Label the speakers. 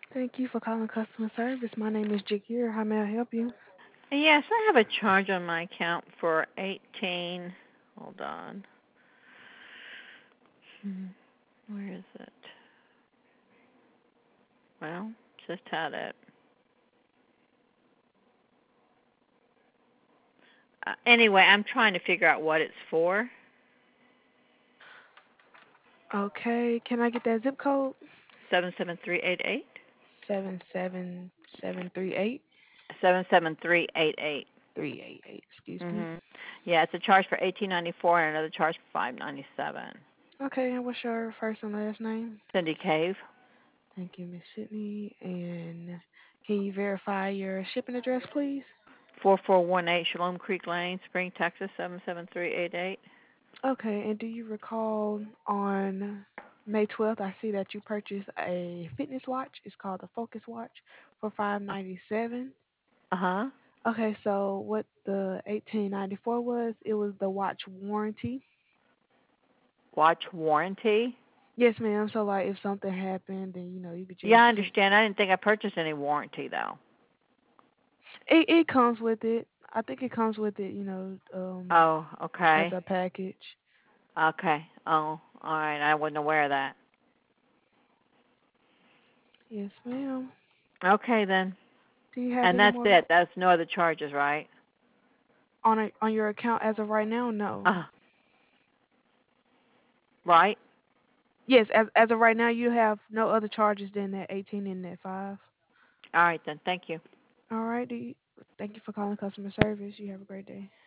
Speaker 1: Thank you for calling customer service. My name is Jakir. How may I help you?
Speaker 2: Yes, I have a charge on my account for 18. Hold on. Where is it? Well, just had it. Anyway, I'm trying to figure out what it's for.
Speaker 1: Okay, can I get that zip code?
Speaker 2: 77388.
Speaker 1: 77738
Speaker 2: 77388.
Speaker 1: 388. Excuse me.
Speaker 2: Mhm. Yeah, it's a charge for 1894 and another charge for 597.
Speaker 1: Okay, and what's your first and last name?
Speaker 2: Cindy Cave.
Speaker 1: Thank you, Miss Sydney. And can you verify your shipping address, please?
Speaker 2: 4418 Shalom Creek Lane, Spring, Texas 77388.
Speaker 1: Okay, and do you recall on May 12th, I see that you purchased a fitness watch. It's called the Focus Watch for 597.
Speaker 2: Uh-huh.
Speaker 1: Okay, so what the 1894 was, it was the watch warranty.
Speaker 2: Watch warranty.
Speaker 1: Yes, ma'am. So like if something happened, then you could
Speaker 2: Yeah,
Speaker 1: just
Speaker 2: I understand. I didn't think I purchased any warranty though.
Speaker 1: it comes with it. I think it comes with it,
Speaker 2: Oh,
Speaker 1: as
Speaker 2: okay.
Speaker 1: a package.
Speaker 2: Okay. Oh, all right. I wasn't aware of that.
Speaker 1: Yes, ma'am.
Speaker 2: Okay then.
Speaker 1: Do you have
Speaker 2: And
Speaker 1: any
Speaker 2: that's
Speaker 1: more
Speaker 2: it. That's no other charges, right?
Speaker 1: on your account as of right now? No.
Speaker 2: Right?
Speaker 1: Yes, as of right now, you have no other charges than that 18 and that 5.
Speaker 2: All right then. Thank you.
Speaker 1: All right. Thank you for calling customer service. You have a great day.